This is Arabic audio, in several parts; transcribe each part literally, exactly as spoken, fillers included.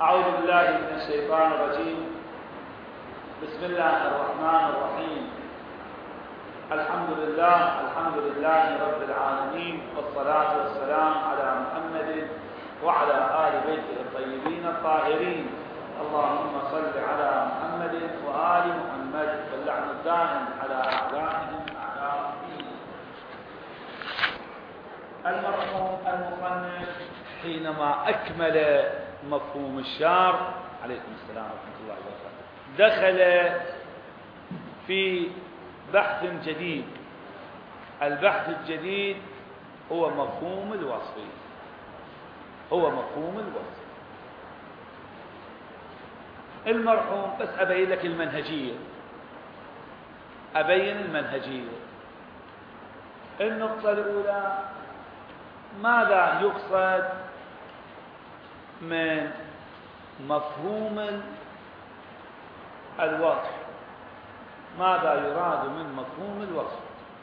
أعوذ بالله من الشيطان الرجيم. بسم الله الرحمن الرحيم. الحمد لله الحمد لله رب العالمين، والصلاة والسلام على محمد وعلى آل بيته الطيبين الطاهرين. اللهم صل على محمد وآل محمد، واللعن الدائم على أعدائهم أعداء الدين. المرحوم المصنف حينما أكمل مفهوم الشرع عليكم السلام ورحمة الله وبركاته دخل في بحث جديد. البحث الجديد هو مفهوم الوصف. هو مفهوم الوصف. المرحوم بس أبين لك المنهجية، أبين المنهجية. النقطة الأولى: ماذا يقصد من مفهوم الوصف؟ ماذا يراد من مفهوم الوصف؟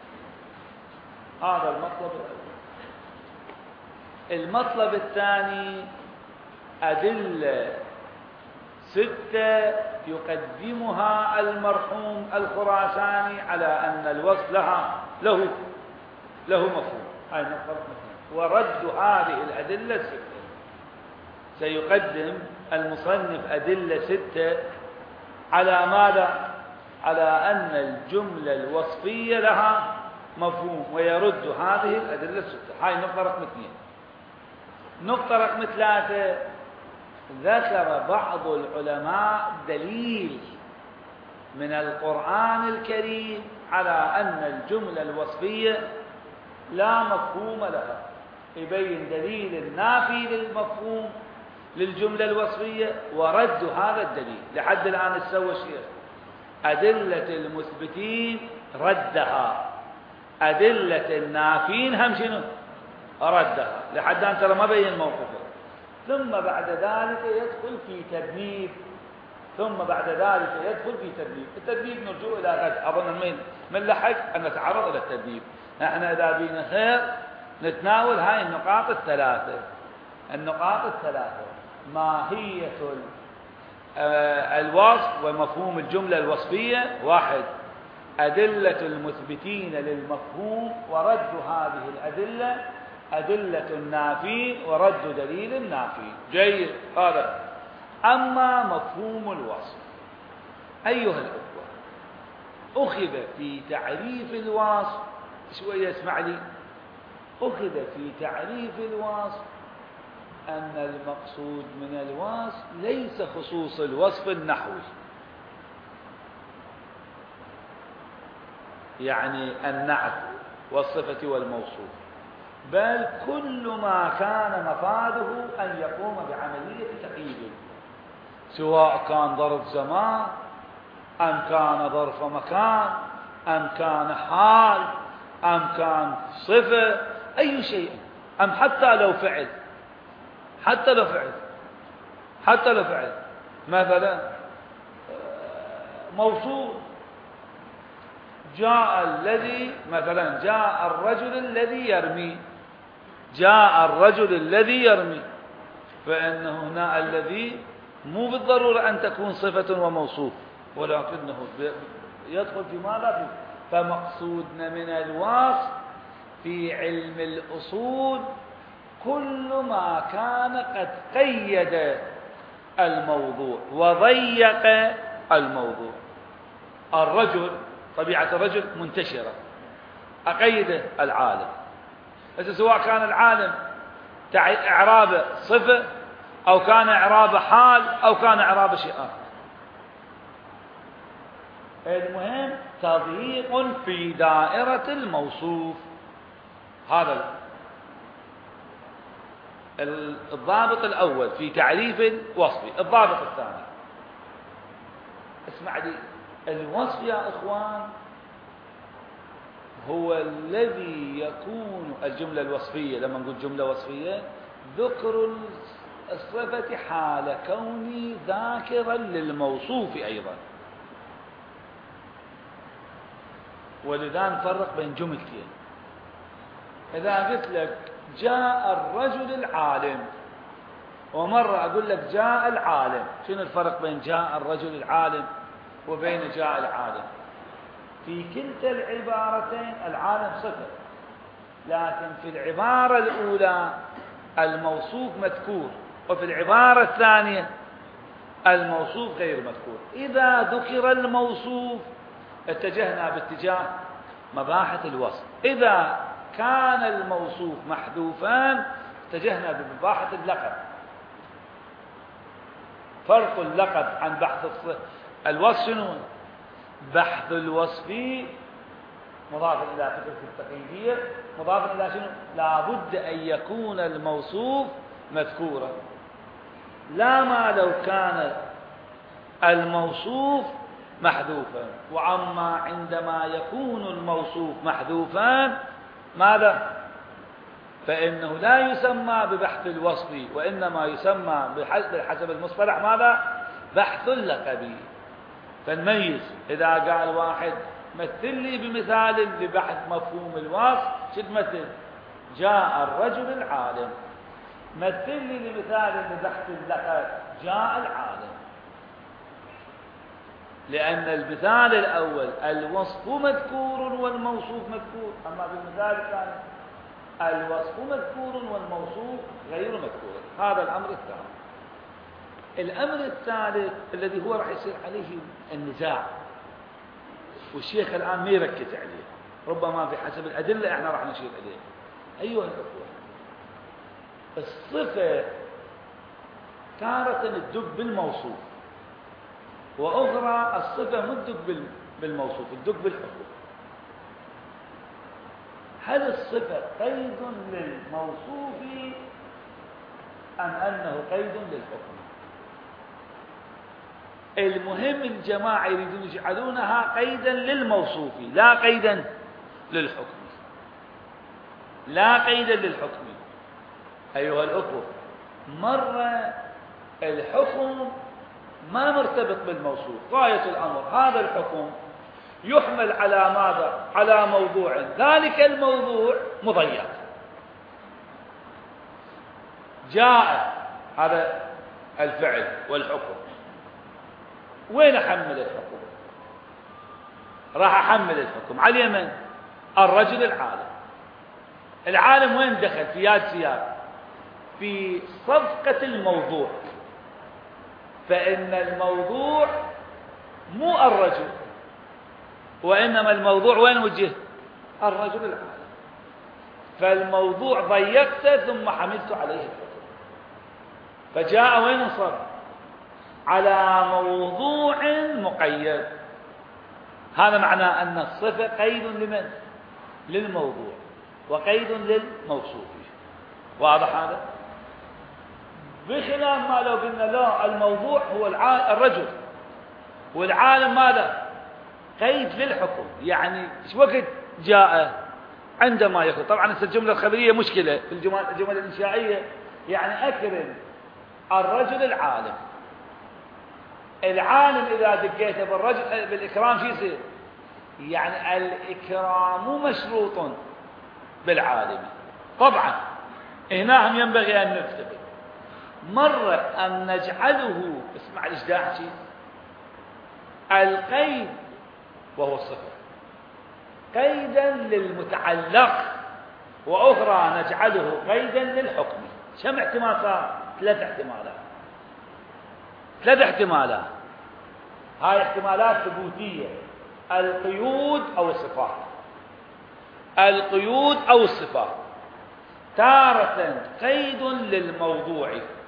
هذا المطلب الأول. المطلب الثاني: أدلة ستة يقدمها المرحوم الخراساني على أن الوصف لها له له مفهوم. هاي نقطة مثلا. ورد هذه الأدلة الستة. سيقدم المصنف أدلة ستة على ماذا؟ على أن الجملة الوصفية لها مفهوم، ويرد هذه الأدلة الستة. هاي نقطة رقم اثنين. نقطة رقم ثلاثة: ذكر بعض العلماء دليل من القرآن الكريم على أن الجملة الوصفية لا مفهوم لها. يبين دليل النافي للمفهوم للجملة الوصفية ورد هذا الدليل. لحد الآن تسوى شيء. أدلة المثبتين ردها، أدلة النافين هم شنو؟ ردها. لحد الآن ترى ما بين موقفه. ثم بعد ذلك يدخل في تدبيب. ثم بعد ذلك يدخل في تدبيب. التدبيب نرجو إلى غد. أظن من من لحق أن نتعرض إلى التدبيب. نحن إذا بينا خير نتناول هاي النقاط الثلاثة. النقاط الثلاثة: ماهية الوصف ومفهوم الجملة الوصفية، واحد. أدلة المثبتين للمفهوم ورد هذه الأدلة، أدلة النافي ورد دليل النافي. جيد هذا. أما مفهوم الوصف أيها الأخوة، أخذ في تعريف الوصف شوية اسمع لي. أخذ في تعريف الوصف أن المقصود من الوصف ليس خصوص الوصف النحوي، يعني النعت والصفة والموصوف، بل كل ما كان مفاده أن يقوم بعملية تقييد، سواء كان ظرف زمان أم كان ظرف مكان أم كان حال أم كان صفة، أي شيء، أم حتى لو فعل حتى لو فعل حتى لو فعل مثلا موصول. جاء الذي مثلا جاء الرجل الذي يرمي، جاء الرجل الذي يرمي، فإن هنا الذي مو بالضرورة أن تكون صفة وموصوف، ولكنه يدخل في ماذا فيه. فمقصودنا من الوصف في علم الأصول كل ما كان قد قيد الموضوع وضيق الموضوع. الرجل، طبيعة الرجل منتشرة، أقيده العالم. إذا سواء كان العالم إعرابه صفة أو كان إعرابه حال أو كان إعرابه شيء آخر، المهم تضييق في دائرة الموصوف. هذا الضابط الأول في تعريف وصفي. الضابط الثاني، اسمع لي. الوصف يا إخوان هو الذي يكون الجملة الوصفية. لما نقول جملة وصفية، ذكر الصفة حال كوني ذاكرا للموصوف أيضا. ولذا نفرق بين جملتين. إذا قلت لك جاء الرجل العالم، ومرة أقول لك جاء العالم. شنو الفرق بين جاء الرجل العالم وبين جاء العالم؟ في كلتا العبارتين العالم صفة، لكن في العبارة الأولى الموصوف مذكور، وفي العبارة الثانية الموصوف غير مذكور. إذا ذكر الموصوف اتجهنا باتجاه مباحث الوصف، إذا كان الموصوف محذوفان اتجهنا بمباحث اللقب. فرق اللقب عن بحث الوصف شنو؟ بحث الوصف مضاف إلى فكرة التقييدية، مضاف إلى شنو؟ لا بد أن يكون الموصوف مذكورا، لا ما لو كان الموصوف محذوفا. وعما عندما يكون الموصوف محذوفا ماذا؟ فإنه لا يسمى ببحث الوصف، وإنما يسمى بحسب المصطلح ماذا؟ بحث اللقب. فنميز. إذا قال واحد مثل لي بمثال لبحث مفهوم الوصف، شو تمثل؟ جاء الرجل العالم. مثل لي لمثال لبحث اللقب، جاء العالم. لأن المثال الأول الوصف مذكور والموصوف مذكور، أما بالمثال الثاني الوصف مذكور والموصوف غير مذكور. هذا الأمر الثاني. الأمر الثالث الذي هو راح يصير عليه النزاع، والشيخ الآن ما يركز عليه، ربما في حسب الأدلة احنا راح نشير إليه. أيها الأخوة، الصفة تارة تدق بالموصوف، وأخرى الصفة ما تدق بالموصوف، تدق بالحكم. هل الصفة قيد للموصوف أم أنه قيد للحكم؟ المهم الجماعة يريدون يجعلونها قيدا للموصوف لا قيدا للحكم، لا قيدا للحكم. أيها الأخوة، مرة الحكم ما مرتبط بالموصوف، غاية الأمر هذا الحكم يحمل على ماذا؟ على موضوع، ذلك الموضوع مضيق. جاء هذا الفعل والحكم، وين أحمل الحكم؟ راح أحمل الحكم على اليمن، الرجل العالم. العالم وين دخل؟ في ياد سياق في صفقة الموضوع، فإن الموضوع مو الرجل، وإنما الموضوع وين وجه؟ الرجل العالم. فالموضوع ضيقته ثم حملت عليه الحكم، فجاء وين انصب؟ على موضوع مقيد. هذا معناه أن الصفة قيد لمن؟ للموضوع، وقيد للموصوف. واضح هذا؟ بخلاف ما لو قلنا لا، الموضوع هو الرجل، والعالم ماذا؟ قيد للحكم. يعني ايش وقت جاء؟ عندما يكون. طبعا الجملة الخبرية مشكلة في الجمل, الجمل الإنشائية. يعني أكرم الرجل العالم. العالم إذا دقيته بالرجل بالإكرام شو يصير؟ يعني الإكرام مشروط بالعالم. طبعا هنا هم ينبغي أن نكتب مرة أن نجعله، اسمع الإجداع شيء، القيد وهو الصفة قيدا للمتعلق، وأخرى نجعله قيدا للحكم. كم احتمال صار؟ ثلاث احتمالات. ثلاث احتمالات. هاي احتمالات ثبوتية: القيود أو الصفات. القيود أو الصفات تارة قيد للموضوع،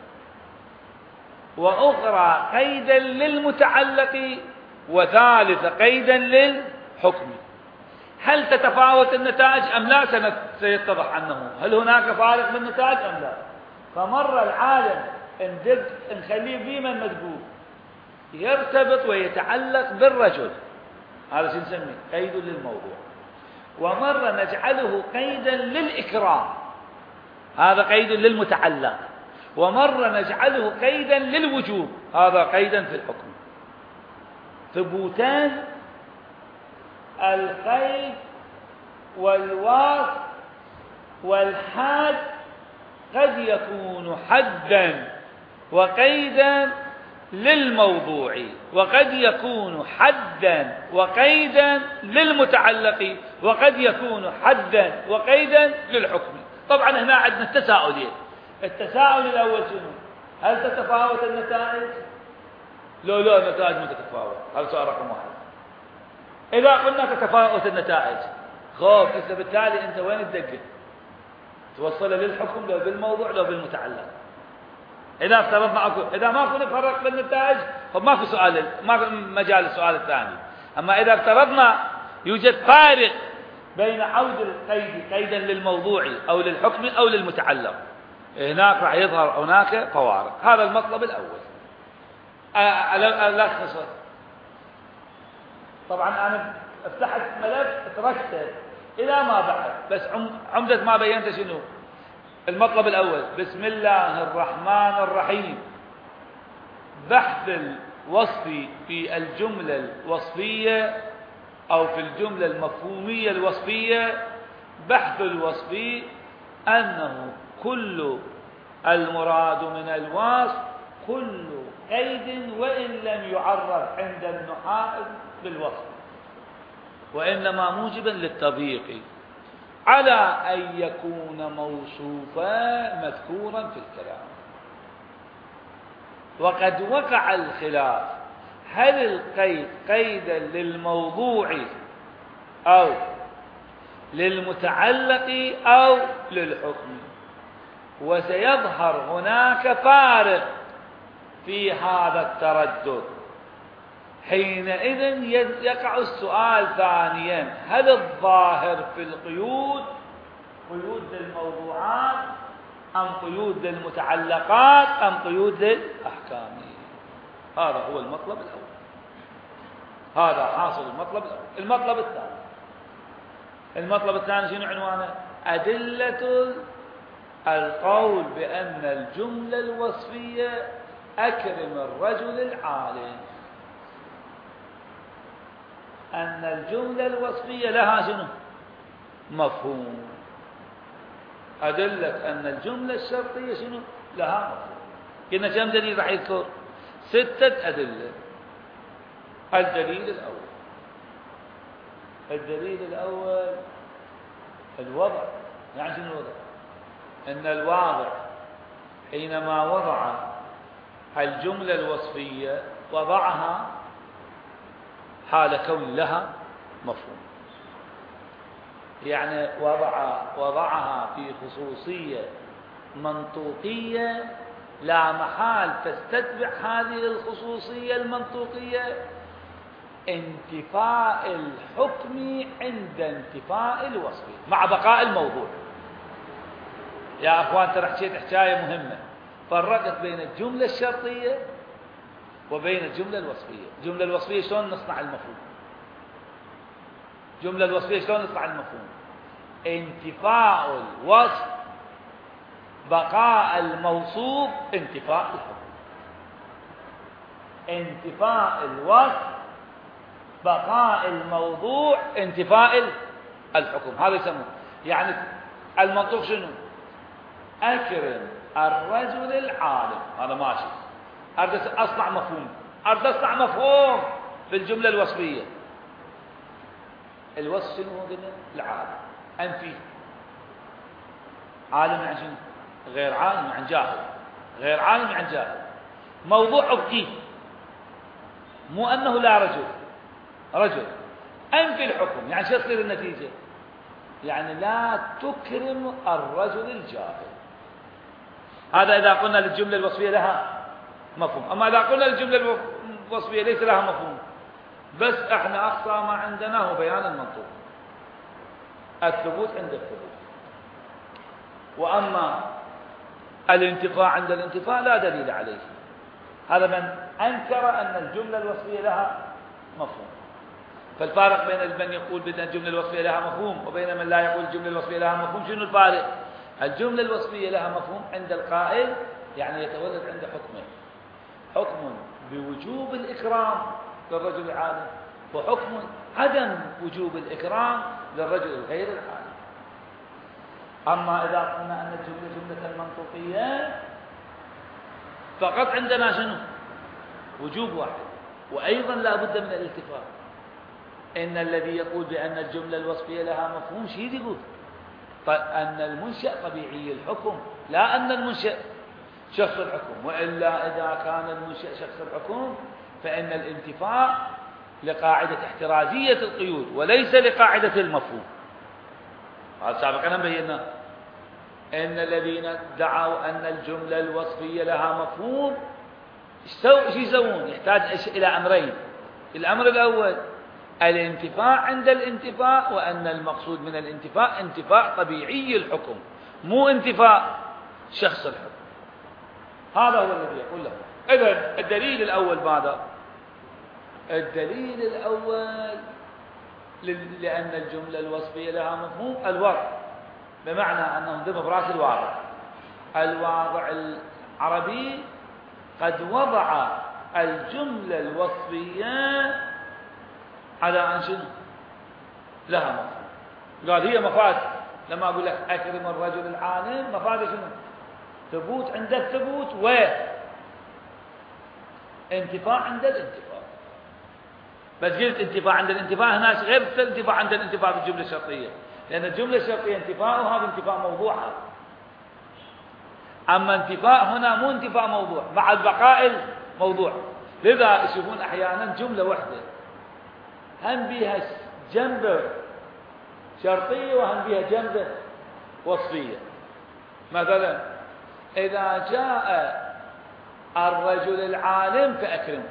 وأخرى قيدا للمتعلق، وثالث قيدا للحكم. هل تتفاوت النتائج أم لا؟ سيتضح عنه. هل هناك فارق بالنتائج أم لا؟ فمر العالم ندق نخليه في من مدقوق يرتبط ويتعلق بالرجل، هذا شو نسميه؟ قيد للموضوع. ومرة نجعله قيدا للإكرام، هذا قيد للمتعلق. ومرة نجعله قيدا للوجوب، هذا قيدا في الحكم. ثبوتان: القيد والوصف والحد قد يكون حدا وقيدا للموضوع، وقد يكون حدا وقيدا للمتعلق، وقد يكون حدا وقيدا للحكم. طبعا هنا عندنا التساؤلين. التساؤل الأول شنو؟ هل تتفاوت النتائج؟ لو لا النتائج ما تتفاوت، هذا سؤال رقم واحد. إذا قلنا تتفاوت النتائج، خوف إذا بالتالي أنت وين تدقق؟ توصل للحكم لو بالموضوع لو بالمتعلق. إذا افترضنا أكو إذا ما كنا نفرق بين النتائج فما في سؤال، ما في مجال السؤال الثاني. أما إذا افترضنا يوجد فارق بين عود القيد قيدا للموضوع أو للحكم أو للمتعلق، هناك راح يظهر هناك فوارق. هذا المطلب الأول. ألخص. طبعا أنا افتحت ملف تركته إلى ما بعد، بس عمدة ما بينت شنو؟ المطلب الأول: بسم الله الرحمن الرحيم. بحث الوصف في الجملة الوصفية أو في الجملة المفهومية الوصفية. بحث الوصف أنه كل المراد من الوصف كل قيد وإن لم يعرف عند النحاة بالوصف، وإنما موجبا للتضييق، على أن يكون موصوفا مذكورا في الكلام. وقد وقع الخلاف هل القيد قيدا للموضوع أو للمتعلق أو للحكم، وسيظهر هناك فارق في هذا التردد. حينئذ يقع السؤال ثانيا: هل الظاهر في القيود قيود للموضوعات أم قيود للمتعلقات أم قيود للأحكام؟ هذا هو المطلب الأول. هذا حاصل المطلب الأول. المطلب الثاني المطلب الثاني شنو عنوانه؟ أدلة القول بأن الجملة الوصفية أكرم الرجل العالم. أن الجملة الوصفية لها شنو؟ مفهوم. أدلة أن الجملة الشرطية شنو؟ لها مفهوم. قلنا كم دليل راح يذكر؟ ستة أدلة. الدليل الأول الدليل الأول الوضع. يعني شنو الوضع؟ أن الواضع حينما وضع الجملة الوصفية وضعها حال كون لها مفهوم، يعني وضع وضعها في خصوصية منطوقية لا محال تستتبع هذه الخصوصية المنطوقية انتفاء الحكم عند انتفاء الوصف مع بقاء الموضوع. يا أخوان ترى حكيت حكاية مهمة، فرقت بين الجملة الشرطية وبين الجملة الوصفية. الجملة الوصفية شلون نصنع المفهوم؟ الجملة الوصفية شلون نصنع المفهوم؟ انتفاء الوصف بقاء الموصوف انتفاء الحكم. انتفاء الوصف بقاء الموضوع انتفاء الحكم. هذا يسمونه يعني المنطوق شنو؟ أكرم الرجل العالم. هذا ماشي. أريد أصنع مفهوم أريد أصنع مفهوم في الجملة الوصفية. الوصف شنو هو؟ قلنا العالم. أنفي عالم عن شنو؟ غير عالم عن جاهل. غير عالم عن جاهل. موضوع أبقي، مو أنه لا رجل رجل. أنفي الحكم، يعني شو تصير النتيجة؟ يعني لا تكرم الرجل الجاهل. هذا إذا قلنا للجملة الوصفية لها مفهوم. أما إذا قلنا للجملة الوصفية ليس لها مفهوم، بس احنا أقصى ما عندنا هو بيان المنطوق، الثبوت عند الثبوت. وأما الانتفاع عند الانتفاع لا دليل عليه. هذا من أنكر أن الجملة الوصفية لها مفهوم. فالفارق بين من يقول بأن الجملة الوصفية لها مفهوم وبين من لا يقول الجملة الوصفية لها مفهوم. شنو الفارق؟ الجملة الوصفية لها مفهوم عند القائل، يعني يتولد عند حكمين: حكم بوجوب الإكرام للرجل العالم، وحكم عدم وجوب الإكرام للرجل الغير العالم. أما إذا قلنا أن الجملة جملة منطوقية فقط عندنا شنو؟ وجوب واحد. وأيضا لا بد من الالتفات، إن الذي يقول بأن الجملة الوصفية لها مفهوم شيء يقول أن المنشأ طبيعي الحكم، لا أن المنشأ شخص الحكم، وإلا إذا كان المنشأ شخص الحكم فإن الانتفاع لقاعدة احترازية القيود وليس لقاعدة المفهوم. هذا سابقا بينا إن الذين ادعوا أن الجملة الوصفية لها مفهوم ايش يسوون؟ يحتاج إلى أمرين. الأمر الأول الانتفاع عند الانتفاع، وأن المقصود من الانتفاع انتفاع طبيعي الحكم مو انتفاع شخص الحكم. هذا هو الذي يقول له. إذن الدليل الأول ماذا؟ الدليل الأول لأن الجملة الوصفية لها مفهوم الوضع، بمعنى أنه ضرب براس الواضع. الواضع العربي قد وضع الجملة الوصفية على أن شنو؟ لها مفهوم. قال هي مفاد. لما أقول لك أكرم الرجل العالم، مفاد شنو؟ ثبوت عند الثبوت وانتفاع عند الانتفاع. بس قلت انتفاع عند الانتفاع هنا غير الانتفاع عند الانتفاع بالجملة الشرطية، لأن الجملة الشرطية انتفاعها بانتفاع موضوعها، أما انتفاع هنا مو انتفاع موضوع مع البقاء الموضوع. لذا يشوفون أحيانا جملة واحدة هم بها جنبه شرطية وهم بها جنبه وصفية. مثلا إذا جاء الرجل العالم فأكرمه،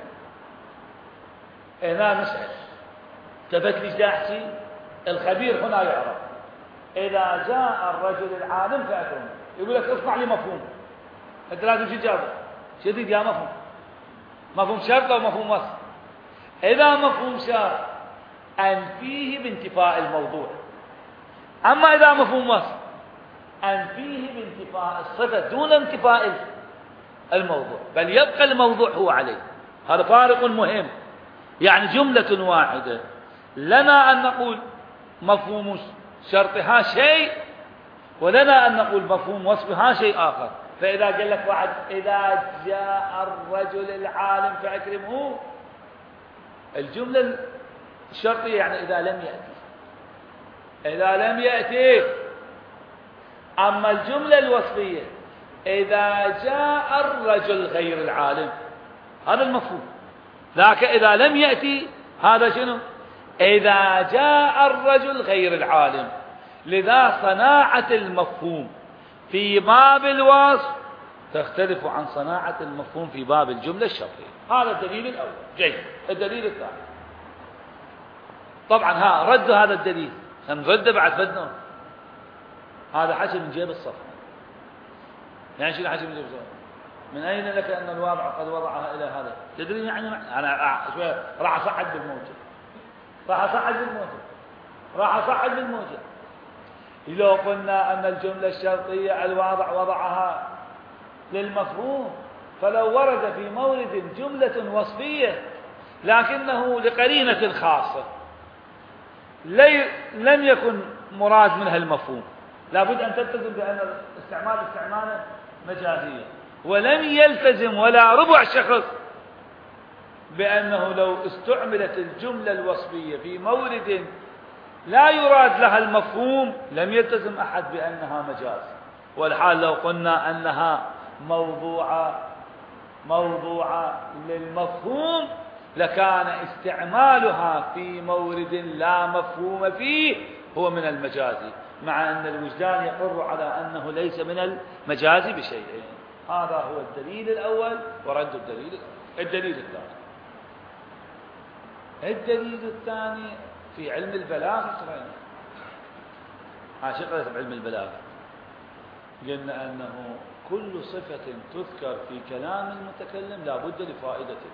هنا نسأل تفت ليش داحتي؟ الخبير هنا يعرف. إذا جاء الرجل العالم فأكرمه، يقول لك اصنع لي مفهوم، أنت لازم شو تجاوب؟ شو تريد يا مفهوم؟ مفهوم شرط أو مفهوم وصف؟ إذا مفهوم شرط أنفيه بانتفاء الموضوع، أما إذا مفهوم وصف أنفيه بانتفاء الصفة دون انتفاء الموضوع، بل يبقى الموضوع هو عليه. هذا فارق مهم. يعني جملة واحدة لنا أن نقول مفهوم شرطها شيء، ولنا أن نقول مفهوم وصفها شيء آخر. فإذا قال لك واحد إذا جاء الرجل العالم فأكرمه، الجملة الشرطية يعني إذا لم يأتي، إذا لم يأتي. أما الجملة الوصفية إذا جاء الرجل غير العالم، هذا المفهوم. ذاك إذا لم يأتي هذا شنو؟ إذا جاء الرجل غير العالم. لذا صناعة المفهوم في باب الوصف تختلف عن صناعة المفهوم في باب الجملة الشرطية. هذا الدليل الأول. جيد. الدليل الثاني طبعا ها رد هذا الدليل، نرد بعد فدنا. هذا حسب من جيب الصفحة. يعني شنو حسب من جيب الصفحة؟ من أين لك أن الواضع قد وضعها إلى هذا؟ تدري يعني أنا شوية راح أصعد بالموجة، راح أصعد بالموجة، راح أصعد بالموجة. لو قلنا أن الجملة الشرطية الواضع وضعها للمفهوم، فلو ورد في مورد جملة وصفية لكنه لقرينة خاصة لم يكن مراد منها المفهوم، لابد أن تلتزم بأن الاستعمال استعمالا مجازيا، ولم يلتزم ولا ربع شخص بأنه لو استعملت الجملة الوصفية في مورد لا يراد لها المفهوم لم يلتزم أحد بأنها مجاز. والحال لو قلنا أنها موضوعة موضوعة للمفهوم لكان استعمالها في مورد لا مفهوم فيه هو من المجاز، مع أن الوجدان يقر على أنه ليس من المجاز بشيء. هذا هو الدليل الأول ورد الدليل الأول. الدليل الثاني الدليل الثاني في علم البلاغة. عاشقة علم البلاغة قلنا أنه كل صفة تذكر في كلام المتكلم لا بد لفائدته.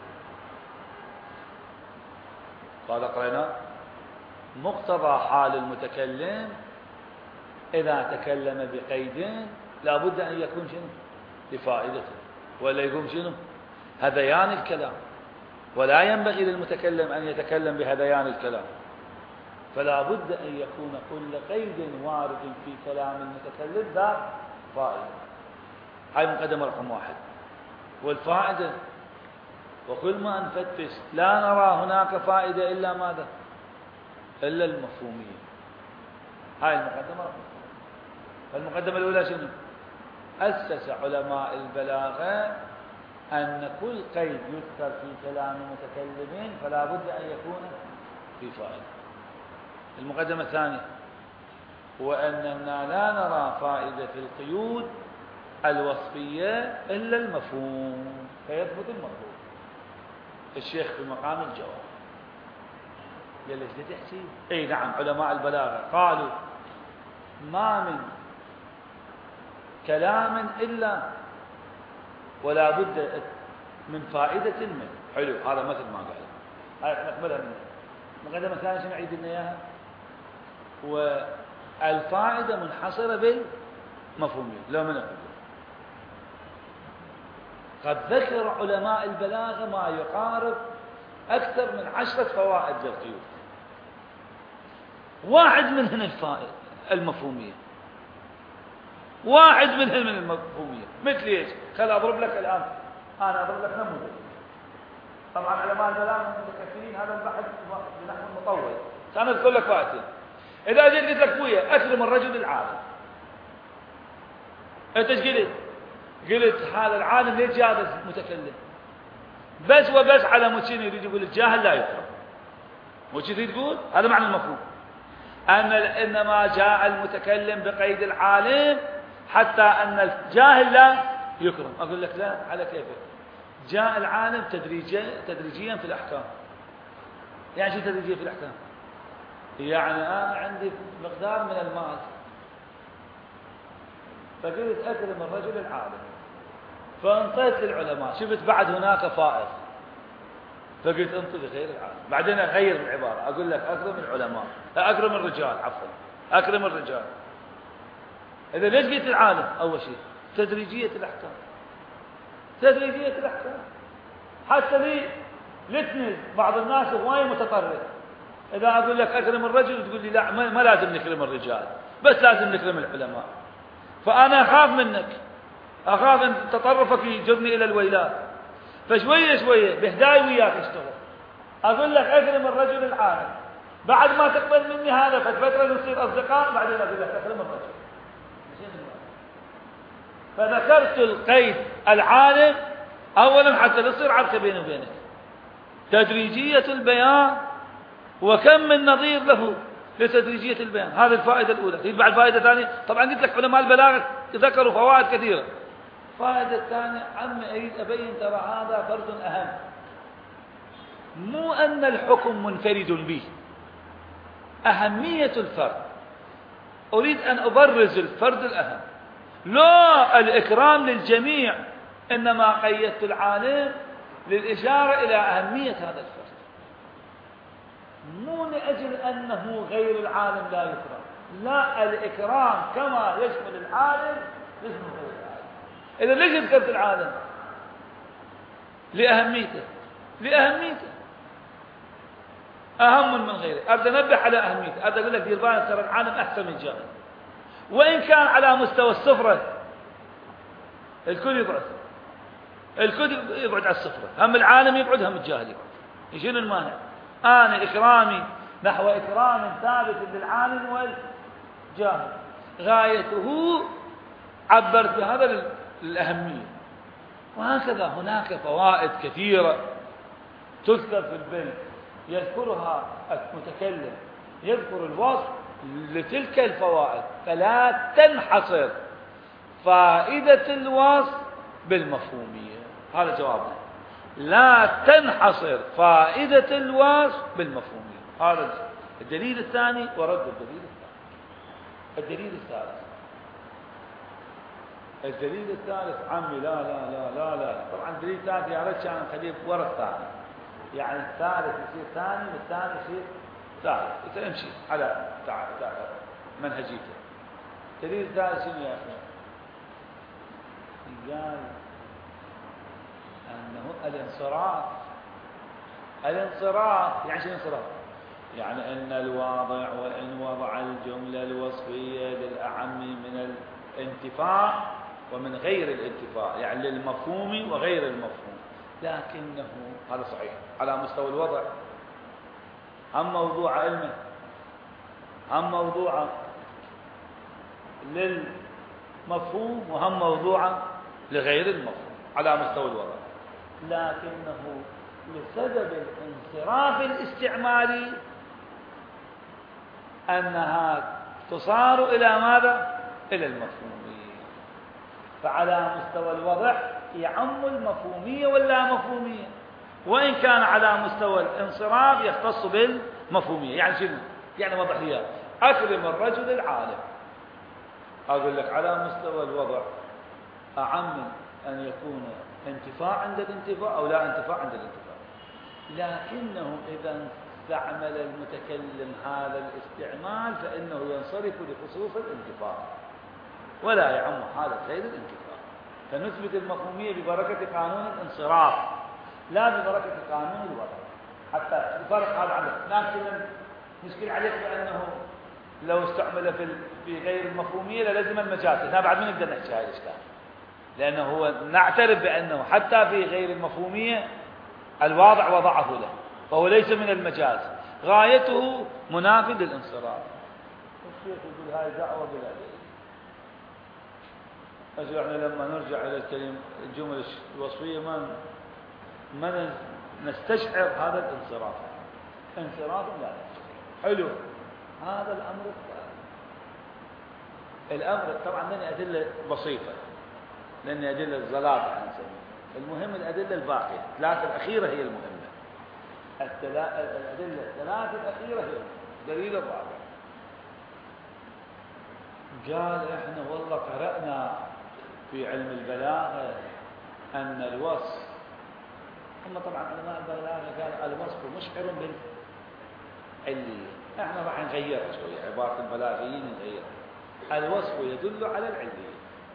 قال قرينا مقتضى حال المتكلم إذا تكلم بقيد لا بد أن يكون شنو لفائدته، ولا يقوم شنو هذيان الكلام، ولا ينبغي للمتكلم أن يتكلم بهذيان الكلام، فلا بد أن يكون كل قيد وارد في كلام المتكلم ذا فائدة. هاي مقدمة رقم واحد. والفائدة، وكل ما نفتش لا نرى هناك فائدة إلا ماذا؟ إلا المفهومية. هاي المقدمة. المقدمة الأولى شنو؟ أسس علماء البلاغة أن كل قيد يذكر في كلام المتكلمين فلا بد أن يكون في فائدة. المقدمة الثانية هو أننا لا نرى فائدة في القيود الوصفية إلا المفهوم فيثبت المطلوب. الشيخ في مقام الجواب قال لك تحكي؟ اي نعم، علماء البلاغة قالوا ما من كلام إلا ولا بد من فائدة منه. حلو، هذا مثل ما قال. هاي نقبلها منه. المقدمة الثانية شنو نعيد لنا اياها؟ والفائدة منحصرة بالمفهومية. لو من أقول قد ذكر علماء البلاغة ما يقارب أكثر من عشرة فوائد للقيود، واحد منهن الفائدة المفهومية، واحد منهن من المفهومية. مثل ايش؟ خل أضرب لك الآن، أنا أضرب لك نموذج. طبعا علماء البلاغة متكفلين هذا البحث بنحو مطول، أنا أذكر لك فائدة. إذا جيت قلت لك ويا أكرم الرجل العالم، أنت ايش قلت؟ قلت هذا العالم ليش جاب متكلم؟ بس وبس على متشين يريد يقول الجاهل لا يكرم. وش تريد تقول؟ هذا معنى المفهوم. أن إنما جاء المتكلم بقيد العالم حتى أن الجاهل لا يكرم. أقول لك لا، على كيفك. جاء العالم تدريجيا تدريجيا في الأحكام. يعني شو تدريجيا في الأحكام؟ يعني أنا عندي مقدار من المال فقلت أكرم الرجل العالم، فانطيت للعلماء، شفت بعد هناك فائض فقلت انطي لغير العالم. بعدين أغير العبارة أقول لك أكرم العلماء، أكرم الرجال، عفوا أكرم الرجال. إذا ليش قلت العالم؟ أول شيء تدريجية الأحكام، تدريجية الأحكام. حتى لي لتنز بعض الناس هواي متطرف، إذا أقول لك أكرم الرجل تقول لي لا ما لازم نكرم الرجال، بس لازم نكرم العلماء. فأنا أخاف منك، أخاف أن تطرفك يجرني إلى الويلات، فشوية شوية بهداي وياك اشتغل. أقول لك أكرم الرجل العالم، بعد ما تقبل مني هذا فترة نصير أصدقاء، بعدين أقول لك أكرم الرجل. فذكرت القيد العالم أولا حتى تصير عركة بيني وبينك. تدريجية البيان، وكم من نظير له لتدريجية البيان. هذه الفائدة الأولى. تريد بعد فائدة ثانية؟ طبعا قلت لك علماء البلاغة ذكروا فوائد كثيرة. فائدة الثانية عمي أريد أبين ترى هذا فرد أهم، مو أن الحكم منفرد به، أهمية الفرد. أريد أن أبرز الفرد الأهم، لا الإكرام للجميع، إنما قيدت العالم للإشارة إلى أهمية هذا الفرد، مو لأجل أنه غير العالم لا يكرم، لا الإكرام كما يشمل العالم يشمل غير العالم. إذا ليش ذكرت العالم؟ لأهميته، لأهميته أهم من غيره. أبدأ أنبه على أهميته، أبدأ أقول لك دير بالك ترى العالم أحسن من الجاهل، وإن كان على مستوى الصفرة الكل يبعد، الكل يبعد على الصفرة، هم العالم يبعد هم الجاهل يبعد. شنو المانع؟ أنا إكرامي نحو إكرام ثابت للعالم والجاهل غايته عبرت بهذا الأهمية. وهكذا هناك فوائد كثيرة تذكر في البيت يذكرها المتكلم، يذكر الوصف لتلك الفوائد، فلا تنحصر فائدة الوصف بالمفهومية. هذا جوابنا، لا تنحصر فائدة الوصف بالمفهومية. هذا الدليل الثاني ورد الدليل الثالث. الدليل الثالث الدليل الثالث عمي لا لا لا لا لا طبعا الدليل الثالث يا رجل كان خليه ورا الثاني، يعني الثالث يصير ثاني والثاني يصير ثالث، امشي على تعال تعال منهجيته. الدليل الثالث شنو يا اخي؟ قال انه الانصراف. الانصراف يعني شنو الانصراف؟ يعني ان الواضع وان وضع الجمله الوصفيه للاعم من الانتفاع ومن غير الانتفاء، يعني للمفهوم وغير المفهوم، لكنه هذا صحيح على مستوى الوضع، هم موضوع علمه، هم موضوع للمفهوم، وهم موضوع لغير المفهوم على مستوى الوضع، لكنه لسبب الانصراف الاستعمالي أنها تصار إلى ماذا؟ إلى المفهومية. فعلى مستوى الوضع يعم المفهومية واللامفهومية، وإن كان على مستوى الانصراف يختص بالمفهومية. يعني شنو؟ يعني وضح لي أكرم الرجل العالم، أقول لك على مستوى الوضع أعم أن يكون انتفاع عند الانتفاع أو لا انتفاع عند الانتفاع، لكنه إذا استعمل المتكلم هذا الاستعمال فإنه ينصرف لخصوص الانتفاع ولا يعم حالة غير الانتفاع. فنثبت المفهومية ببركة قانون الانصراف لا ببركة قانون الوضع. حتى الفرق هذا عندك، لكن نشكل عليك بأنه لو استعمل في في غير المفهومية للزم المجاز. هنا بعد ما نقدر نحكي هذا الإشكال، لأنه هو نعترف بأنه حتى في غير المفهومية الواضع وضعه له، فهو ليس من المجاز، غايته منافي للانصراف. الشيخ يقول هاي دعوة بلا دليل. أجل احنا لما نرجع إلى الكلمة الجمل الوصفية ما ما نستشعر هذا الانصراف، انصراف لا حلو. هذا الأمر الثاني، الأمر طبعا لنا أدلة بسيطة، لأن أدلة الزلاطة نسميها. المهم الأدلة الباقية الثلاثة الأخيرة هي المهمة. الأدلة الثلاثة الأخيرة هي الدليل الرابع. قال إحنا والله قرأنا في علم البلاغة أن الوصف، هم طبعا علماء البلاغة قال الوصف مشعر بالعلية. إحنا راح نغيرها شوية، عبارة البلاغيين نغيرها. الوصف يدل على العلية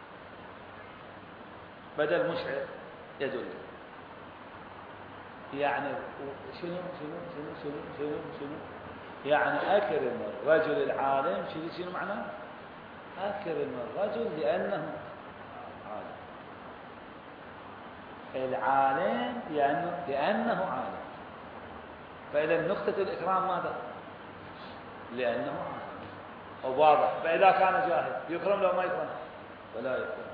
بدل مشعر يدل. يعني شنو شنو شنو شنو شنو شنو يعني أكرم الرجل العالم. شنو شنو معناه؟ أكرم الرجل لأنه عالم. العالم لأنه لأنه عالم. فإذا نقطة الإكرام ماذا؟ لأنه عالم وواضح. فإذا كان جاهل يكرم لو ما يكرم ولا يكرم.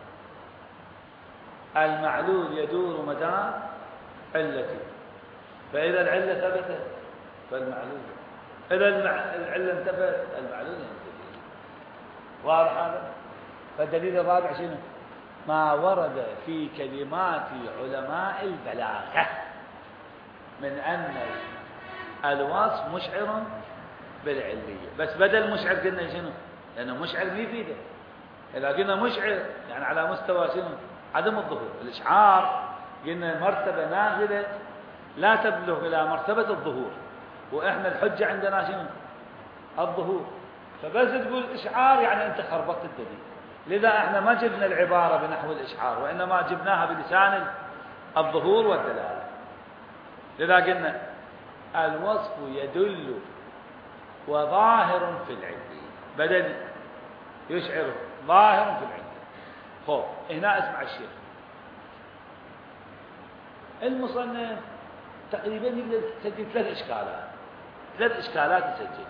المعلول يدور مدار علته، فإذا العلة ثبتت فالمعلول، إذا العلة انتفت المعلول ينتفي. واضح هذا؟ فالدليل الرابع شنو؟ ما ورد في كلمات علماء البلاغة من أن الوصف مشعر بالعلية. بس بدل مشعر قلنا شنو؟ لأنه مشعر ما يفيده. إذا قلنا مشعر يعني على مستوى شنو؟ عدم الظهور. الإشعار قلنا مرتبة نازلة لا تبلغ إلى مرتبة الظهور، وإحنا الحجة عندنا شنو؟ الظهور. فبس تقول إشعار يعني أنت خربطت الدليل. لذا إحنا ما جبنا العبارة بنحو الإشعار، وإنما جبناها بلسان الظهور والدلالة. لذا قلنا الوصف يدل وظاهر في العلة بدل يشعر ظاهر في العلة. خب هنا اسمع الشيخ المصنف تقريبا يقدر يسجل ثلاث إشكالات ثلاث إشكالات يسجل.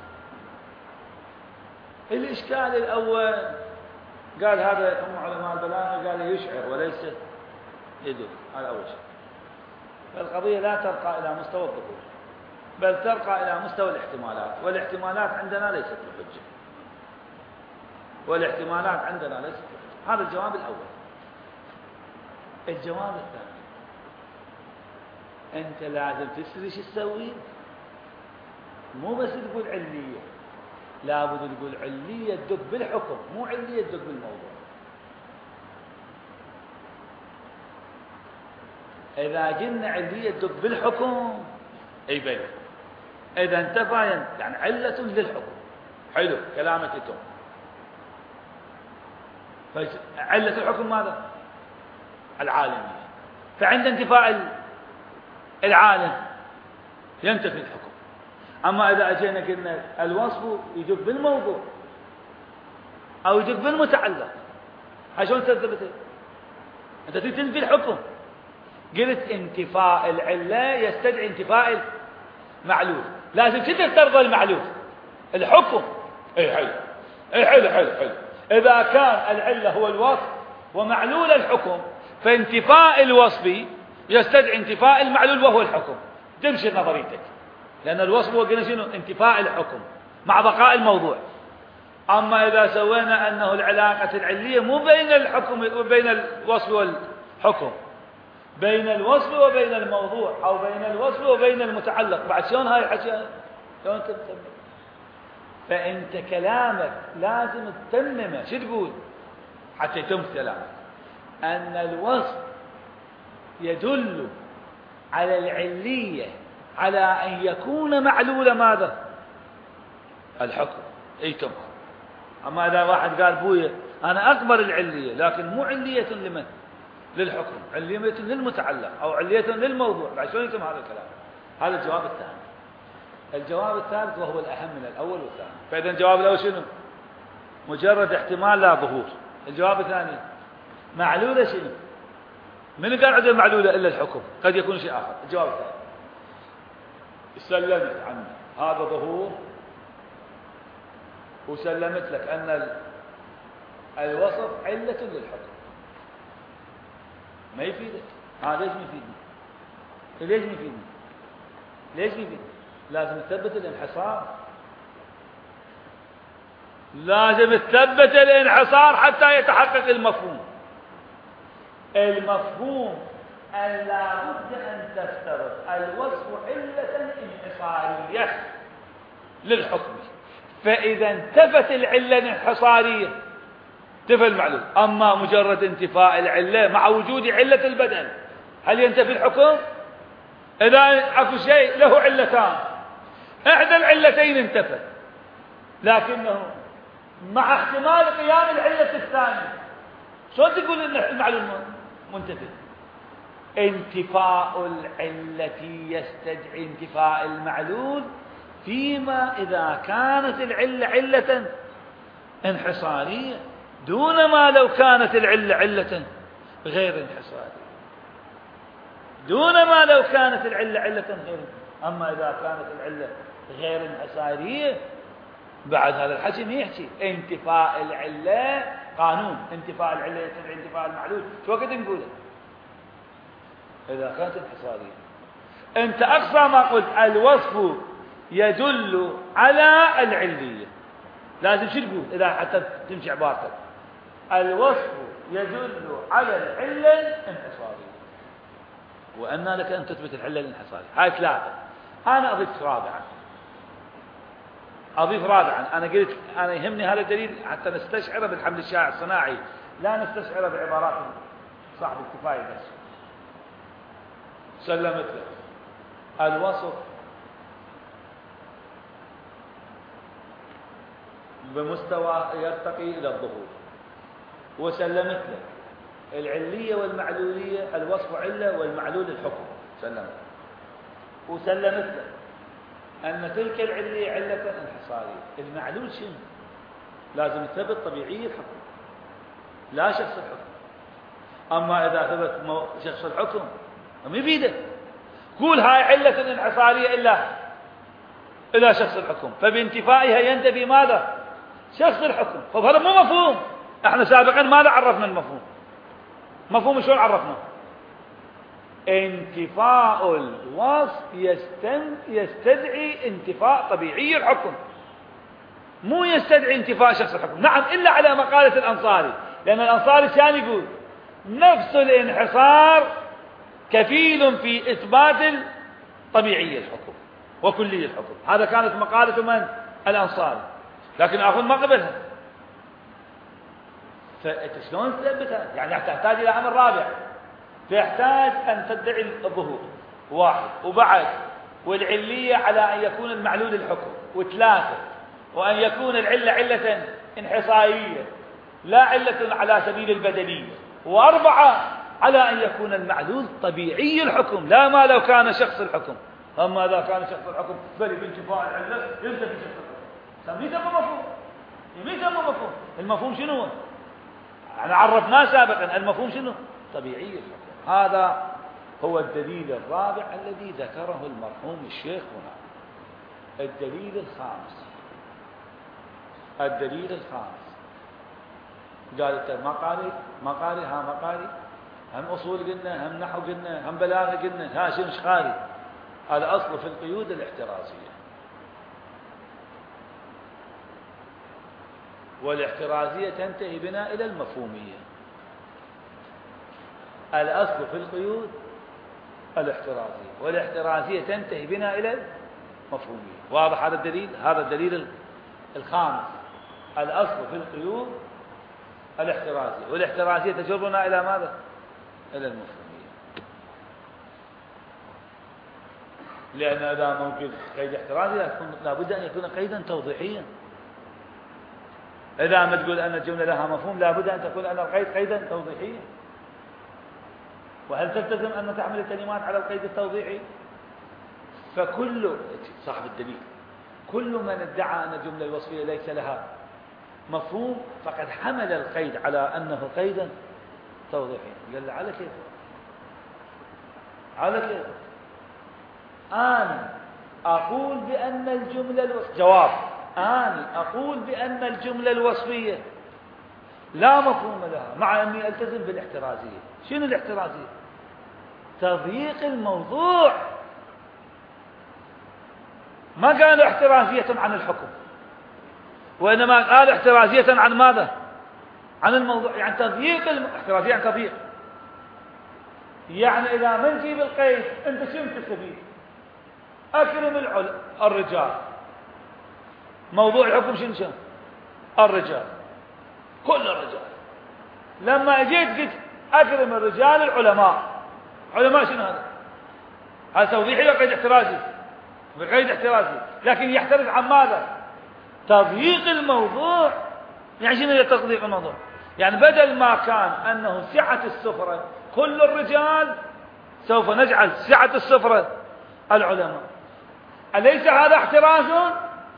الإشكال الأول قال هذا هم علماء البلاغة قال يشعر وليس يدل. هذا أول شيء. فالقضية لا ترقى إلى مستوى الظهور بل ترقى إلى مستوى الاحتمالات، والاحتمالات عندنا ليست بحجة والاحتمالات عندنا ليست بحجة. هذا الجواب الأول. الجواب الثاني أنت لازم تسري شو تسوي، مو بس تقول علية، لابد تقول علية تدق بالحكم مو علية تدق بالموضوع. إذا قلنا علية تدق بالحكم أي بين، إذا انتفى يعني علة للحكم. حلو كلامك انتم. فعلة الحكم ماذا؟ العالمية. فعند انتفاء العالم ينتفي الحكم. أما إذا أجينا قلنا الوصف يدق بالموضوع أو يدق بالمتعلق، شلون تثبته؟ أنت تنفي الحكم. قلت انتفاء العلة يستدعي انتفاء المعلول، لازم شو ترضى المعلول؟ الحكم. اي حلو، اي حلو حلو حلو. إذا كان العلة هو الوصف ومعلول الحكم، فانتفاء الوصف يستدعي انتفاء المعلول وهو الحكم. تمشي نظريتك، لأن الوصف هو قلنا شنو؟ انتفاء الحكم مع بقاء الموضوع. أما إذا سوينا أنه العلاقة العلية مو بين الحكم وبين الوصف والحكم، بين الوصف وبين الموضوع، أو بين الوصف وبين المتعلق، بعد شلون هاي الحكي؟ شلون تتمم؟ فأنت كلامك لازم تتممه. شو تقول حتى يتم كلامك؟ أن الوصف يدل على العلية على أن يكون معلول ماذا؟ الحكم. اي تمام. أما إذا واحد قال بويا أنا أقبل العلية لكن مو علية لمن؟ للحكم، علية للمتعلق أو علية للموضوع، بعد شلون يتم هذا الكلام؟ هذا الجواب الثاني. الجواب الثالث وهو الأهم من الأول والثاني. فإذا الجواب الأول شنو؟ مجرد احتمال لا ظهور. الجواب الثاني معلولة شنو؟ من قال عدم معلولة إلا الحكم؟ قد يكون شيء آخر. الجواب الثاني سلمت عنه هذا ظهور، وسلمت لك أن الوصف علة للحكم. ما يفيدك. ها ليش ما يفيدني؟ ليش ما يفيدني؟ ليش ما يفيدني؟ لازم تثبت الانحصار، لازم تثبت الانحصار حتى يتحقق المفهوم. المفهوم أن لا بد أن تفترض الوصف علة انحصارية للحكم، فإذا انتفت العلة الانحصارية انتفى المعلول. أما مجرد انتفاء العلة مع وجود علة البدن، هل ينتفي الحكم؟ إذا عفوا شيء له علتان، إحدى العلتين انتفت، لكنه مع احتمال قيام العلة الثانية، شلون تقول إن المعلول منتفي؟ انتفاء العلة يستدعي انتفاء المعلول فيما إذا كانت العلة علة انحصارية، دون ما لو كانت العلة علة غير انحصارية، دون ما لو كانت العلة علة غير. أما إذا كانت العلة غير انحصارية بعد هذا الحكي ما يحكي انتفاء العلة قانون، انتفاء العلة يستدعي انتفاء المعلول. شو وقت نقوله؟ إذا كانت انحصارية. أنت أقصى ما قلت الوصف يدل على العلية، لازم شو تقول إذا حتى تمشي عبارتك؟ الوصف يدل على العلة الانحصارية، وأن لك أن تثبت العلة الانحصارية. هاي ثلاثة. أنا أضيف رابعا، أضيف رابعا. أنا قلت أنا يهمني هذا الدليل حتى نستشعره بالحمل الشائع الصناعي، لا نستشعره بعبارات صاحب الكفاية بس. سلمت لك الوصف بمستوى يرتقي إلى الظهور، وسلمت لك العلية والمعلولية، الوصف علة والمعلول الحكم، سلمت. وسلمت لك أن تلك العلية علة انحصارية. المعلول شنو؟ لازم تثبت طبيعي الحكم لا شخص الحكم. أما إذا ثبت شخص الحكم ما يفيده. قول هاي علة انحصارية إلا إلا شخص الحكم، فبانتفائها ينتفي ماذا؟ شخص الحكم. فهذا مو مفهوم. احنا سابقا ماذا عرفنا المفهوم؟ مفهوم شلون عرفنا؟ انتفاء الوصف يستدعي انتفاء طبيعي الحكم، مو يستدعي انتفاء شخص الحكم. نعم، إلا على مقالة الأنصاري، لأن الأنصاري كان يقول نفس الانحصار كفيل في إثبات طبيعي الحكم وكلي الحكم. هذا كانت مقالة من؟ الأنصاري. لكن أخذ ما قبلها. فأنت شلون تثبتها؟ يعني تحتاج إلى أمر رابع، تحتاج أن تدعي الظهور واحد، وبعد والعلية على أن يكون المعلول الحكم، وثلاثة وأن يكون العلة علة انحصارية لا علة على سبيل البدلية، وأربعة على أن يكون المعلول طبيعي الحكم لا ما لو كان شخص الحكم. أما إذا كان شخص الحكم بل بانتفاء العلة ينتفي شخص الحكم. سميته مفهوم. يميته مفهوم. المفهوم شنو؟ احنا عرفناه سابقا. المفهوم شنو؟ طبيعي الحكم. هذا هو الدليل الرابع الذي ذكره المرحوم الشيخ هنا. الدليل الخامس الدليل الخامس قال انت ما قاري ما قاري ها ما قاري هم اصول قلنا هم نحو قلنا هم بلاغه قلنا ها شنو ايش قاري. هذا اصله في القيود الاحترازيه، والاحترازيه تنتهي بنا الى المفهوميه. الاصل في القيود الاحترازيه، والاحترازيه تنتهي بنا الى المفهوميه. واضح هذا الدليل؟ هذا الدليل الخامس. الاصل في القيود الاحترازيه، والاحترازيه تجرنا الى ماذا؟ الى المفهوميه. لان اذا موجود قيد احترازي لابد ان يكون قيدا توضيحيا. اذا ما تقول ان الجمله لها مفهوم لابد ان تكون ان القيد قيدا توضيحيا. وهل تلتزم ان تحمل الكلمات على القيد التوضيحي؟ فكل صاحب الدليل كل من ادعى ان الجمله الوصفيه ليس لها مفهوم فقد حمل القيد على انه قيدا توضيحيا. قال على كيف؟ على كيف؟ أنا أقول بأن الجملة الوصفية جواب أنا أقول بأن الجملة الوصفية لا مفهوم لها مع أني ألتزم بالاحترازية. شنو الاحترازية؟ تضييق الموضوع. ما قالوا احترازية عن الحكم، وإنما قالوا احترازية عن ماذا؟ عن الموضوع. يعني تضييق الم... احترازية عن تضييق. يعني إذا ما نجيب القيد أنت شو تستفيد؟ أكرم العل... الرجال. موضوع الحكم شنو شنو؟ الرجال، كل الرجال. لما جيت قلت أكرم الرجال العلماء، علماء شنو هذا؟ هذا توضيحي ولا قيد احترازي؟ بقيد احترازي، لكن يحترز عن ماذا؟ تضييق الموضوع. يعني شنو تضييق الموضوع؟ يعني بدل ما كان أنه سعة السفرة كل الرجال سوف نجعل سعة السفرة العلماء. أليس هذا احتراز؟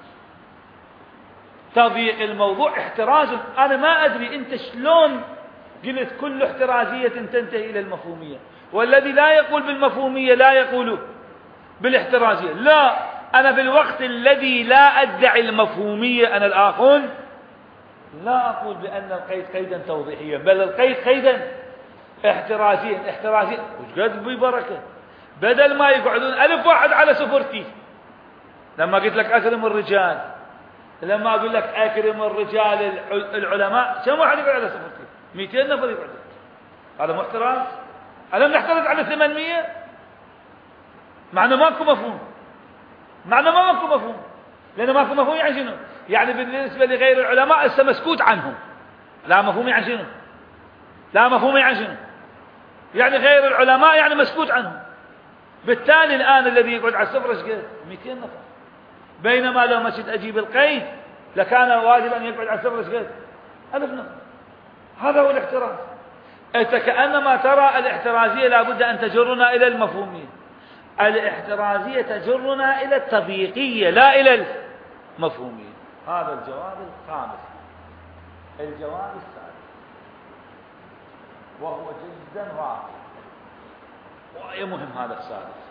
تضييق الموضوع احتراز. أنا ما أدري أنت شلون قلت كل احترازية تنتهي إلى المفهومية، والذي لا يقول بالمفهومية لا يقول بالاحترازية. لا، أنا في الوقت الذي لا أدعي المفهومية أنا الآخر لا أقول بأن القيد قيدا توضيحيا، بل القيد قيدا احترازيا. احترازيا وش قد ببركة. بدل ما يقعدون ألف واحد على سفرتي لما قلت لك أكرم الرجال، لما أقول لك أكرم الرجال العلماء، كم واحد يقعد على سفرتي؟ مئتين نفر يقعد. هذا محتراز؟ ألم نحترز على ثمانمية؟ معنى ماكو مفهوم. معنى ما ماكو مفهوم، لأن ماكو مفهوم يعني شنو؟ يعني بالنسبة لغير العلماء هسه مسكوت عنهم. لا مفهوم يعني شنو؟ لا مفهوم يعني شنو؟ يعني غير العلماء يعني مسكوت عنهم. بالتالي الآن الذي يقعد على السفرة ايش قد؟ مئتين نفر. بينما لو مشيت أجيب القيد لكان واجب أن يقعد على السفرة ايش قد؟ ألف نفر. هذا هو الاحتراز. أنت كأنما ترى الاحترازية لابد أن تجرنا إلى المفهومية. الاحترازية تجرنا إلى التضييقية لا إلى المفهومية. هذا الجواب الخامس. الجواب السادس وهو جدا رائع وهي مهم. هذا السادس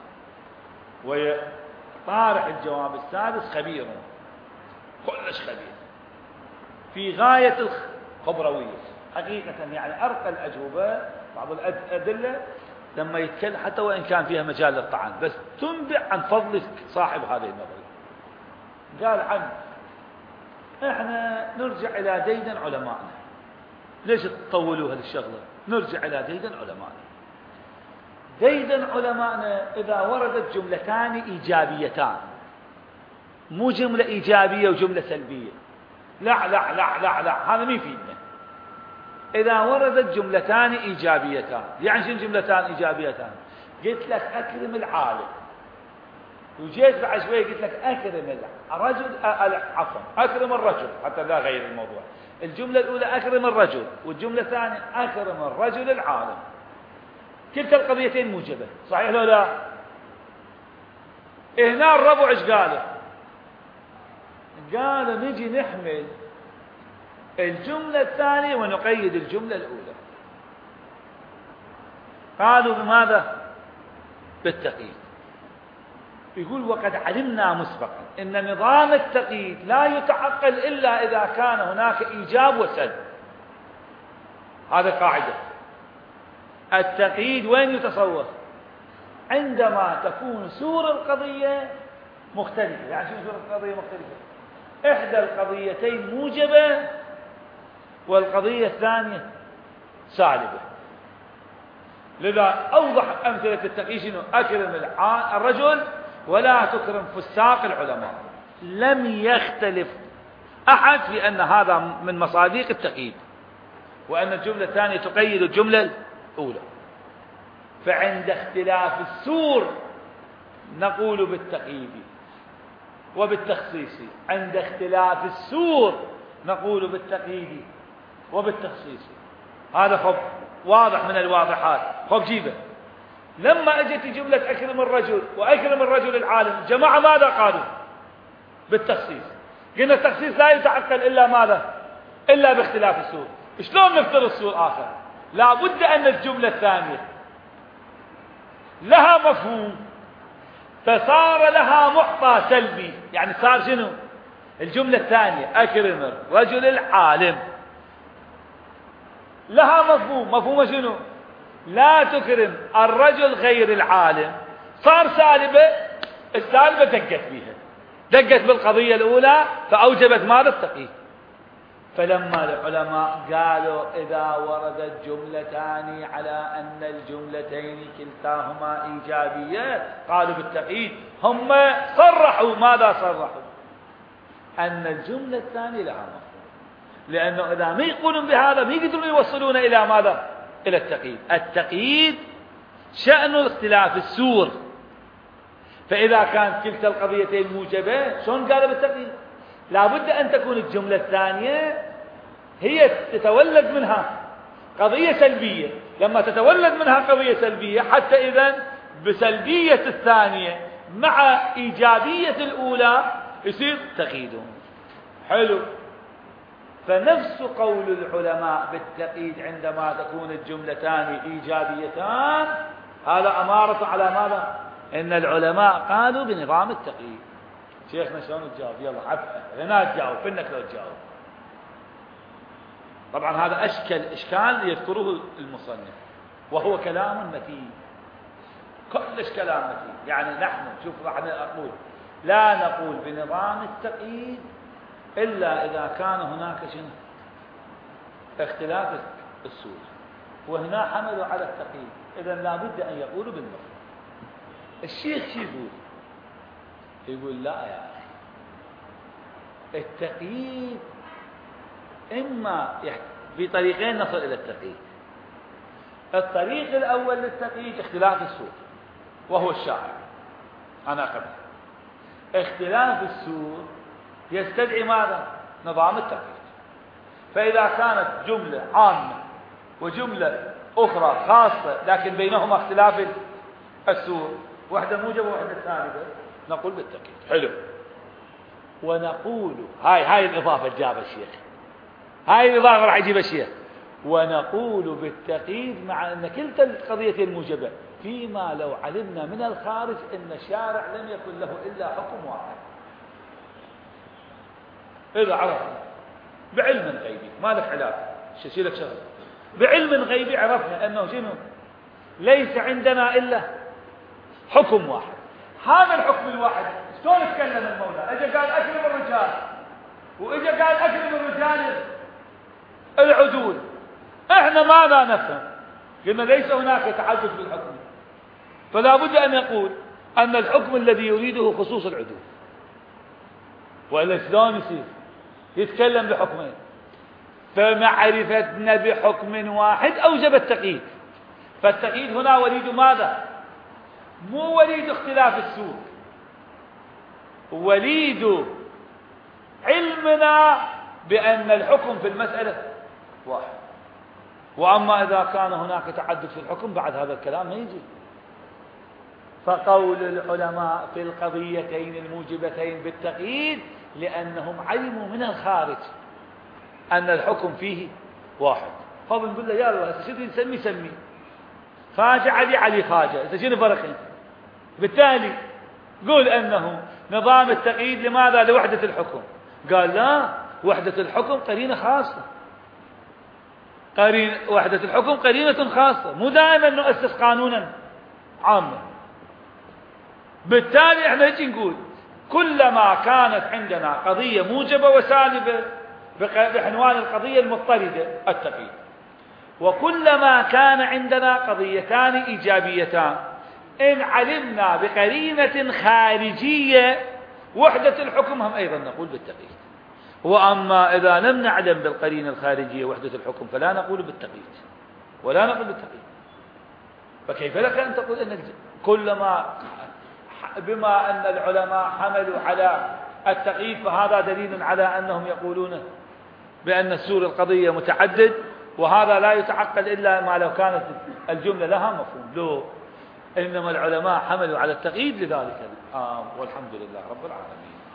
وطارح الجواب السادس خبير كلش خبير في غاية الخبروية حقيقة. يعني أرقى الأجوبة بعض الأدلة لما يتكلم حتى وإن كان فيها مجال للطعن بس تنبع عن فضل صاحب هذه النظرية. قال عنه احنا نرجع إلى ديدن علمائنا. ليش تطولوا هالشغلة؟ نرجع إلى ديدن علمائنا. ديدن علمائنا إذا وردت جملتان إيجابيتان، مو جملة إيجابية وجملة سلبية، لا لا لا لا لا هذا مين فينا. إذا وردت جملتان إيجابيتان، يعني شنو جملتان إيجابيتان؟ قلت لك أكرم العالم، وجيت بعد شوية قلت لك أكرم الرجل، عفوا أكرم الرجل، حتى لا غير الموضوع. الجملة الأولى أكرم الرجل، والجملة الثانية أكرم الرجل العالم. كلتا القضيتين موجبة، صحيح ولا لا؟ هنا الربع ايش قالوا؟ قالوا نجي نحمل الجملة الثانية ونقيد الجملة الأولى. قالوا بماذا؟ بالتقييد. يقول وقد علمنا مسبقا ان نظام التقييد لا يتعقل الا اذا كان هناك ايجاب وسلب. هذا قاعدة. التقييد وين يتصور؟ عندما تكون سور القضية مختلفة. يعني شنو سور القضية مختلفة؟ إحدى القضيتين موجبة والقضية الثانية سالبة. لذا أوضح أمثلة التقييد شنو؟ أكرم الرجل ولا تكرم فساق العلماء. لم يختلف أحد في أن هذا من مصادق التقييد، وأن الجملة الثانية تقيد الجملة الأولى. فعند اختلاف السور نقول بالتقييد وبالتخصيص. عند اختلاف السور نقول بالتقييد وبالتخصيص. هذا خب واضح من الواضحات. خب جيبه. لما اجت جملة أكرم الرجل وأكرم الرجل العالم، جماعة ماذا قالوا؟ بالتخصيص. قلنا التخصيص لا يتعقل إلا ماذا؟ إلا باختلاف السور. شلون نفترض السور آخر؟ لا بد أن الجملة الثانية لها مفهوم فصار لها محطى سلبي. يعني صار شنو؟ الجملة الثانية أكرم الرجل العالم لها مفهوم. مفهوم شنو؟ لا تكرم الرجل غير العالم. صار سالبة. السالبة دقت بها، دقت بالقضية الأولى فأوجبت ماذا؟ التقييد. فلما العلماء قالوا إذا وردت جملتان على أن الجملتين كلتاهما إيجابية قالوا بالتقييد. هم صرحوا ماذا؟ صرحوا أن الجملة الثانية لها مفهوم، لأنه إذا ما يقولون بهذا ما يقدرون يوصلون إلى ماذا؟ إلى التقييد. التقييد شأن اختلاف السور. فإذا كانت كلتا القضيتين موجبة شلون قالوا بالتقييد؟ لا بد أن تكون الجملة الثانية هي تتولد منها قضية سلبية. لما تتولد منها قضية سلبية حتى إذن بسلبية الثانية مع إيجابية الأولى يصير تقييدهم. حلو. فنفس قول العلماء بالتقييد عندما تكون الجملتان إيجابيتان هذا أمارة على ماذا؟ إن العلماء قالوا بنظام التقييد. شيخنا شلون تجاوب؟ يلا عفا هنا تجاوب فينك لو تجاوب. طبعا هذا أشكل إشكال يذكره المصنف وهو كلام متين، كلش كلام متين. يعني نحن شوف راح أقول لا نقول بنظام التقييد إلا إذا كان هناك شنو؟ اختلاف السور. وهنا حملوا على التقييد. إذا لا بد أن يقولوا بالنظام. الشيخ شو يقول؟ يقول لا يا أخي، التقييد إما في طريقين نصل إلى التقييد. الطريق الأول للتقييد اختلاف السور وهو الشائع، أنا قبل. اختلاف السور يستدعي ماذا؟ نظام التقييد. فإذا كانت جملة عامة وجملة أخرى خاصة لكن بينهما اختلاف السور، واحدة موجبة وواحدة سالبة، نقول بالتقييد. حلو. ونقول هاي هاي الإضافة جابها الشيخ، هاي الإضافة راح يجيبها الشيخ. ونقول بالتقييد مع أن كلتا القضيتين موجبة فيما لو علمنا من الخارج أن الشارع لم يكن له إلا حكم واحد. إذا عرفنا بعلم غيبي ما لك علاقة شيء لك شغل، بعلم غيبي عرفنا أنه شنو؟ ليس عندنا إلا حكم واحد. هذا الحكم الواحد شلون تكلم المولى؟ اجى قال اكرم الرجال واجى قال اكرم الرجال العدول. احنا ماذا نفهم؟ قلنا ليس هناك تعدد في الحكم، فلا بد ان يقول ان الحكم الذي يريده خصوص العدول، والا شلون يصير يتكلم بحكمين؟ فمعرفتنا بحكم واحد اوجب التقييد. فالتقييد هنا وليد ماذا؟ مو وليد اختلاف السور، وليد علمنا بأن الحكم في المسألة واحد. وأما إذا كان هناك تعدد في الحكم بعد هذا الكلام ما يجي. فقول العلماء في القضيتين الموجبتين بالتقييد لأنهم علموا من الخارج أن الحكم فيه واحد. فبنقول له يا الله شو نسمي سمي خاجة علي علي خاجة، إذا شنو فرقين؟ بالتالي قول أنه نظام التقييد لماذا؟ لوحدة الحكم. قال لا، وحدة الحكم قرينة خاصة، قرين وحدة الحكم قرينة خاصة، مو دائما نؤسس قانونا عاما. بالتالي احنا هيك نقول كلما كانت عندنا قضية موجبة وسالبة بعنوان القضية المضطردة التقييد، وكلما كان عندنا قضيتان إيجابيتان إن علمنا بقرينة خارجية وحدة الحكم هم أيضا نقول بالتقييد. وأما إذا لم نعلم بالقرينة الخارجية وحدة الحكم فلا نقول بالتقييد ولا نقول بالتقييد. فكيف لك أن تقول أن كلما بما أن العلماء حملوا على التقييد فهذا دليل على أنهم يقولون بأن السور القضية متعدد، وهذا لا يتعقل إلا ما لو كانت الجملة لها مفهوم. لو إنما العلماء حملوا على التقييد لذلك. آه والحمد لله رب العالمين.